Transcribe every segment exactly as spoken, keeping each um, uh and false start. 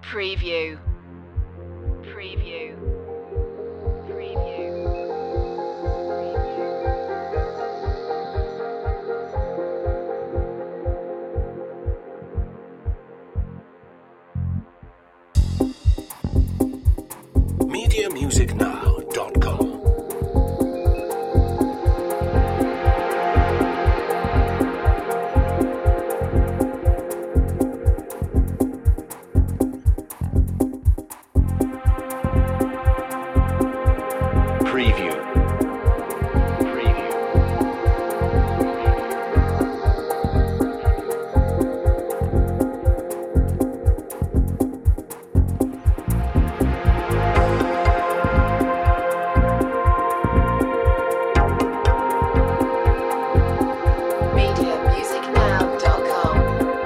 Preview. Preview. Preview. media music now dot com Preview. Preview. media music now dot com.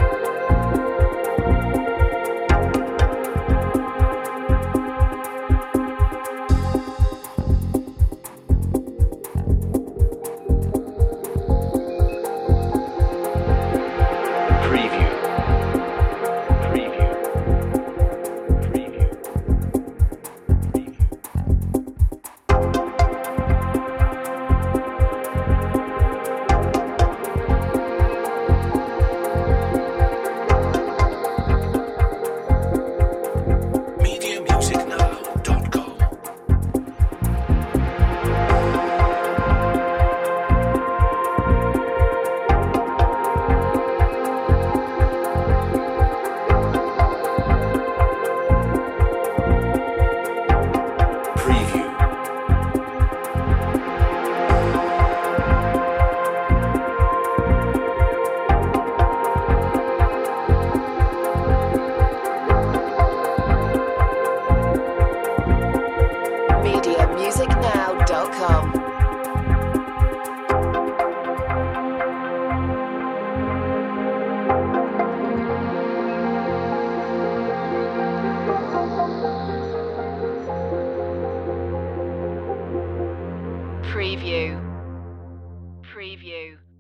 Preview. Preview. Preview. Preview. media music now dot com Preview. media music now dot com. Preview. Preview.